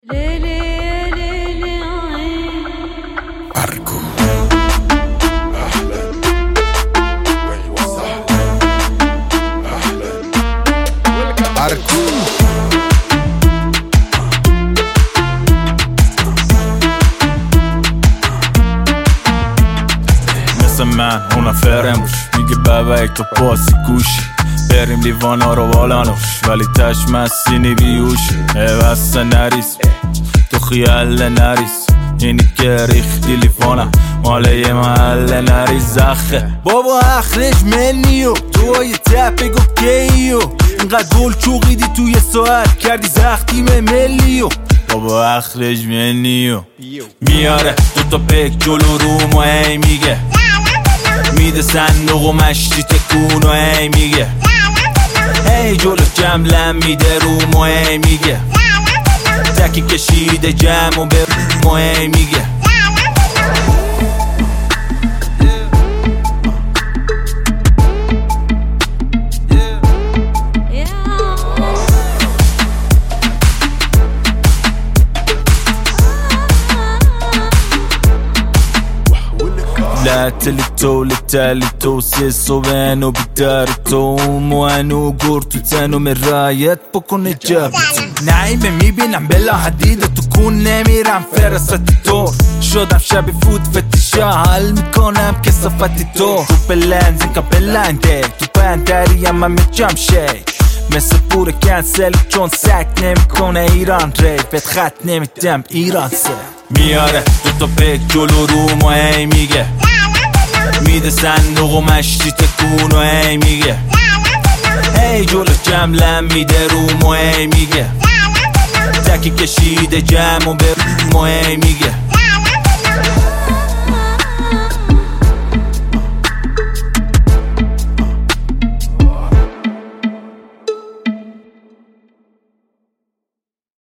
أرجو أحلى وأيوة صح أحلى أرجو مثل من اونا فرموش میگه بابا یک تو پاسی گوشی بریم لیوانا رو بالانوش ولی تش مسینی بیوشی بسته نریس تو خیال نریس اینی که ریختی لیوانا مال یه محل نریس زخه بابا اخرج منیو تو های تپه گفت کیو اینقدر گل چوقیدی توی ساعت کردی زختیم ملیو بابا اخرج منیو میاره دوتا پک جلو روم و هی میگه میده صندوق و مشتی تکون و هی میگه هی جلو جملم میده روم و هی میگه تکی کشیده جمع و به روم و هی میگه لا تلتو لتالتو سيسو بانو بدارتو موانو قورتو تانو من رايت بكون اجابتو نعيمة میبینم بلا حدیده تو کونه میرم فرست دور شدم شبی فوت فتیشا حل میکنم کسافتی تو بلند زنکا بلنده تو بندری اما میجم شی مثل پور کنسل چون سک نمیکنه ایران ریپت خط نمیدم ایران سه میاره دوتا پک جلو روم و هی میگه میده صندوق و مشتی تکون و هی میگه هی جلو جملم میده روم و هی میگه تکی کشیده جمع و به روم و هی میگه